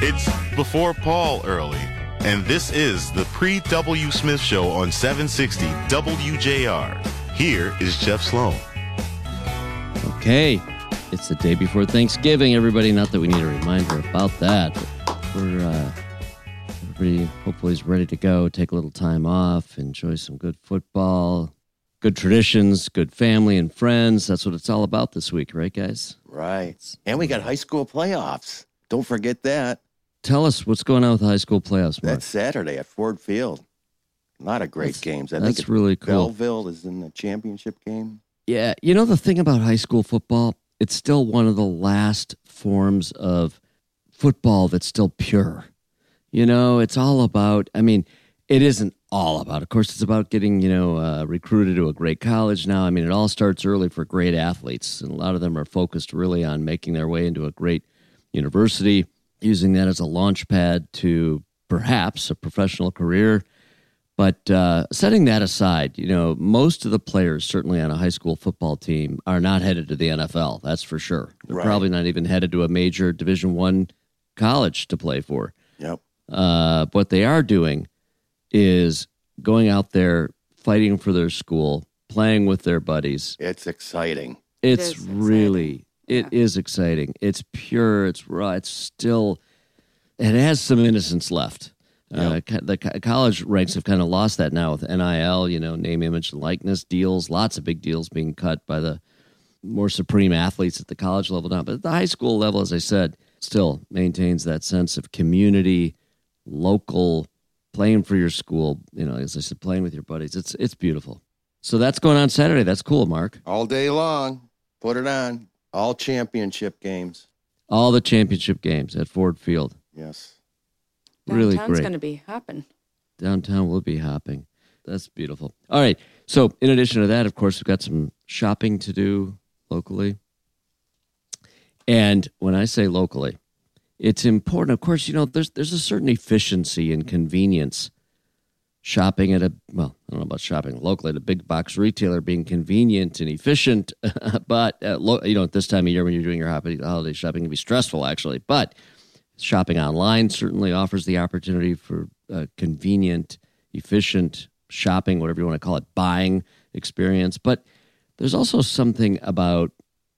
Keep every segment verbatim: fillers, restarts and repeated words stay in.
It's before Paul early, and this is the Pre-W. Smith Show on seven sixty W J R. Here is Jeff Sloan. Okay, it's the day before Thanksgiving, everybody. Not that we need a reminder about that, but we're, uh, everybody hopefully is ready to go, take a little time off, enjoy some good football, good traditions, good family and friends. That's what it's all about this week, right, guys? Right. And we got high school playoffs. Don't forget that. Tell us what's going on with the high school playoffs, Mark. That's Saturday at Ford Field. A lot of great that's, games. I that's think really cool. Belleville is in the championship game. Yeah, you know the thing about high school football, it's still one of the last forms of football that's still pure. You know, it's all about, I mean, it isn't all about, of course, it's about getting, you know, uh, recruited to a great college now. I mean, it all starts early for great athletes, and a lot of them are focused really on making their way into a great university, using that as a launch pad to perhaps a professional career. But uh, setting that aside, you know, most of the players, certainly on a high school football team, are not headed to the N F L. That's for sure. They're right. probably not even headed to a major Division One college to play for. Yep. Uh, what they are doing is going out there, fighting for their school, playing with their buddies. It's exciting. It's it really, exciting. it yeah. is exciting. It's pure. It's raw. It's still, it has some innocence left. Yep. Uh, the college ranks have kind of lost that now with N I L, you know, name, image, and likeness deals. Lots of big deals being cut by the more supreme athletes at the college level now. But at the high school level, as I said, still maintains that sense of community, local, playing for your school. You know, as I said, playing with your buddies. It's it's beautiful. So that's going on Saturday. That's cool, Mark. All day long. Put it on. All championship games. All the championship games at Ford Field. Yes. Really Downtown's great. going to be hopping. Downtown will be hopping. That's beautiful. All right. So in addition to that, of course, we've got some shopping to do locally. And when I say locally, it's important. Of course, you know, there's there's a certain efficiency and convenience shopping at a, well, I don't know about shopping locally at a big box retailer being convenient and efficient. But, uh, lo- you know, at this time of year when you're doing your holiday shopping, it can be stressful, actually. But shopping online certainly offers the opportunity for uh, convenient, efficient shopping, whatever you want to call it, buying experience. But there's also something about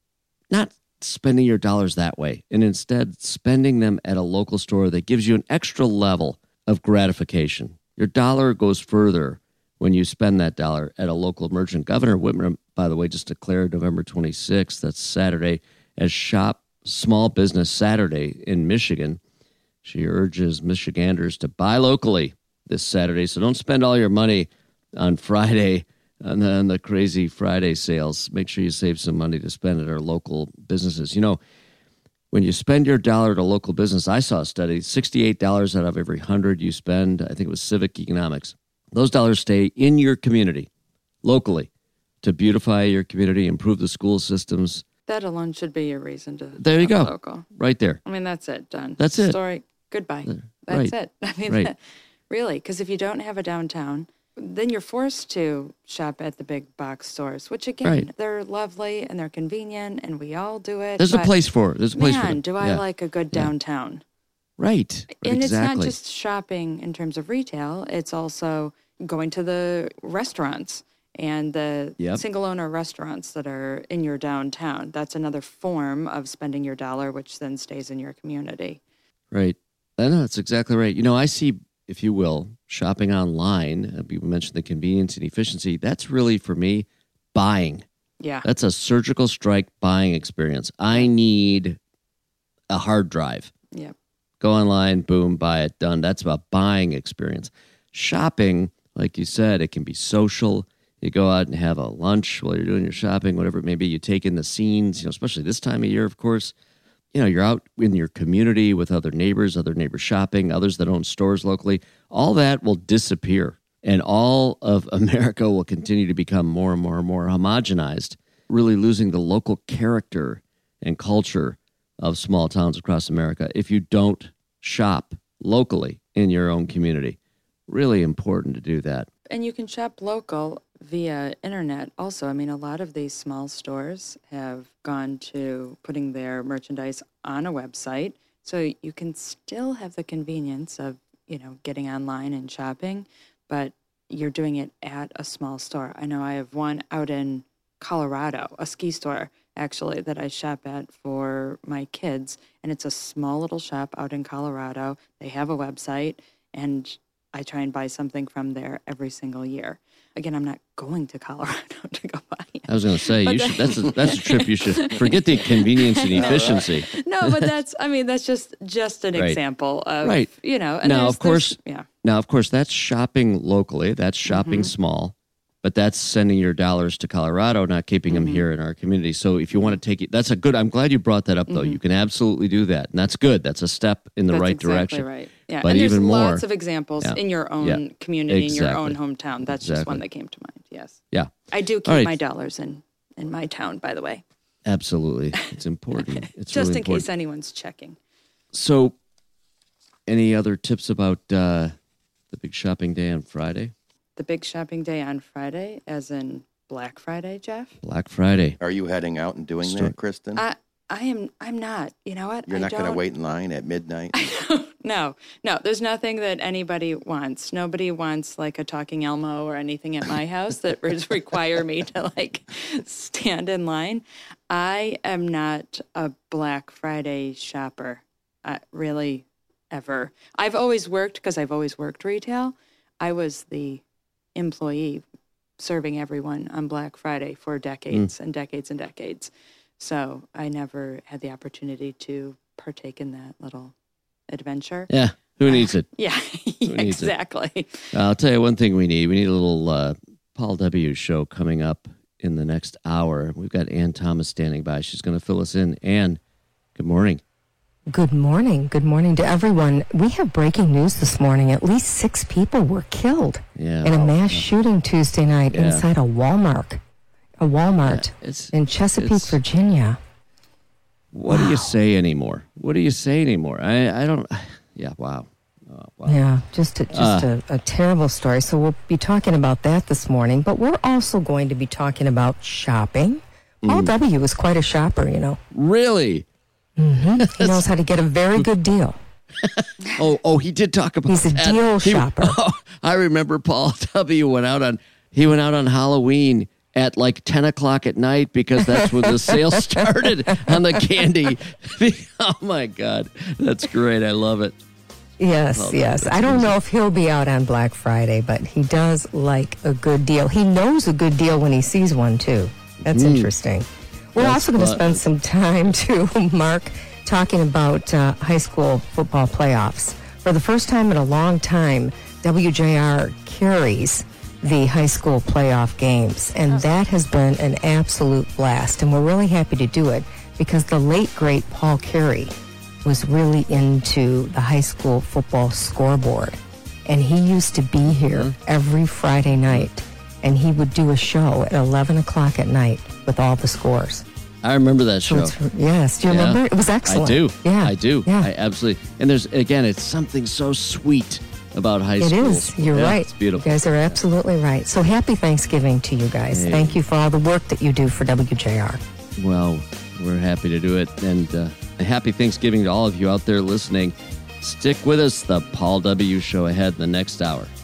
not spending your dollars that way and instead spending them at a local store that gives you an extra level of gratification. Your dollar goes further when you spend that dollar at a local merchant. Governor Whitmer, by the way, just declared November twenty-sixth, that's Saturday, as Shop Small Business Saturday in Michigan. She urges Michiganders to buy locally this Saturday. So don't spend all your money on Friday on the, on the crazy Friday sales. Make sure you save some money to spend at our local businesses. You know, when you spend your dollar at a local business, I saw a study, sixty-eight dollars out of every one hundred you spend, I think it was Civic Economics. Those dollars stay in your community, locally, to beautify your community, improve the school systems. That alone should be your reason to There you go. Local. Right there. I mean, that's it. Done. That's it. Story. Goodbye. Right. That's it. I mean, Right. that, really, because if you don't have a downtown, then you're forced to shop at the big box stores, which again, Right. they're lovely and they're convenient, and we all do it. There's a but place for it. There's a place man, for it. do I Yeah. like a good Yeah. downtown? Right. And exactly. it's not just shopping in terms of retail. It's also going to the restaurants and the Yep. single owner restaurants that are in your downtown. That's another form of spending your dollar, which then stays in your community. Right. I know, that's exactly right. You know, I see, if you will, shopping online. uh, You mentioned the convenience and efficiency. That's really, for me, buying. Yeah. That's a surgical strike buying experience. I need a hard drive. Yeah. Go online, boom, buy it, done. That's about buying experience. Shopping, like you said, it can be social. You go out and have a lunch while you're doing your shopping, whatever it may be. You take in the scenes, you know, especially this time of year, of course. You know, you're out in your community with other neighbors, other neighbors shopping, others that own stores locally. All that will disappear, and all of America will continue to become more and more and more homogenized, really losing the local character and culture of small towns across America if you don't shop locally in your own community. Really important to do that. And you can shop local via internet also. I mean, a lot of these small stores have gone to putting their merchandise on a website So you can still have the convenience of, you know, getting online and shopping, but you're doing it at a small store. I know I have one out in Colorado, a ski store, actually, that I shop at for my kids. And it's a small little shop out in Colorado. They have a website, and I try and buy something from there every single year. Again, I'm not going to Colorado to go buy it. I was going to say, you should, that's, a, that's a trip you should forget the convenience and efficiency. No, but that's, I mean, that's just, just an Right. example of, Right. you know. And Now, there's- of course, there's- yeah. Now, of course, that's shopping locally. That's shopping small, but that's sending your dollars to Colorado, not keeping them here in our community. So if you want to take it, that's a good, I'm glad you brought that up, though. You can absolutely do that. And that's good. That's a step in the That's right exactly direction. right. Yeah, But and there's even more- lots of examples Yeah. in your own Yeah. community, in your own Exactly. hometown. That's just Exactly. one that came to mind. Yes, Yeah, I do keep All right. my dollars in in my town, by the way, absolutely. It's important. It's just really in important. case anyone's checking. So, any other tips about uh, the big shopping day on Friday? The big shopping day on Friday, as in Black Friday, Jeff. Black Friday. Are you heading out and doing Start- that, Kristen? I I am. I'm not. You know what? You're I not going to don't- wait in line at midnight? No, no, there's nothing that anybody wants. Nobody wants like a talking Elmo or anything at my house that would require me to like stand in line. I am not a Black Friday shopper, uh, really, ever. I've always worked, because I've always worked retail. I was the employee serving everyone on Black Friday for decades and decades and decades. So I never had the opportunity to partake in that little adventure. Yeah, who needs it? Yeah, needs it? exactly. I'll tell you one thing we need. We need a little uh, Paul W. show coming up in the next hour. We've got Ann Thomas standing by. She's going to fill us in. Ann, good morning. Good morning. Good morning to everyone. We have breaking news this morning. At least six people were killed Yeah. in a mass shooting Tuesday night Yeah. inside a Walmart, a Walmart Yeah, it's- in Chesapeake, it's- Virginia. What do you say anymore? What do you say anymore? I, I don't. Yeah, wow. Oh, wow. Yeah, just a, just Uh. a, a terrible story. So we'll be talking about that this morning, but we're also going to be talking about shopping. Mm. Paul W. is quite a shopper, you know. Really? He knows how to get a very good deal. Oh, oh, he did talk about He's a that. deal He- shopper. oh, I remember Paul W. went out on he went out on Halloween at like ten o'clock at night because that's when the sale started on the candy. Oh my God, that's great! I love it. Yes, Oh, yes. that's I don't amazing. know if he'll be out on Black Friday, but he does like a good deal. He knows a good deal when he sees one, too. That's interesting. We're That's also going to fun. spend some time, too, Mark, talking about uh, high school football playoffs. For the first time in a long time, W J R carries the high school playoff games, and that has been an absolute blast. And we're really happy to do it because the late, great Paul Carey was really into the high school football scoreboard. And he used to be here every Friday night, and he would do a show at eleven o'clock at night with all the scores. I remember that So show. it's, yes, do you Yeah. remember? It was excellent. I do. Yeah, I do. Yeah, I absolutely. And there's again, it's something so sweet about high it school. is. You're Yeah, right. It's beautiful. You guys are absolutely right. So happy Thanksgiving to you guys. Hey. Thank you for all the work that you do for W J R. Well, we're happy to do it. And uh, a happy Thanksgiving to all of you out there listening. Stick with us. The Paul W. Show ahead in the next hour.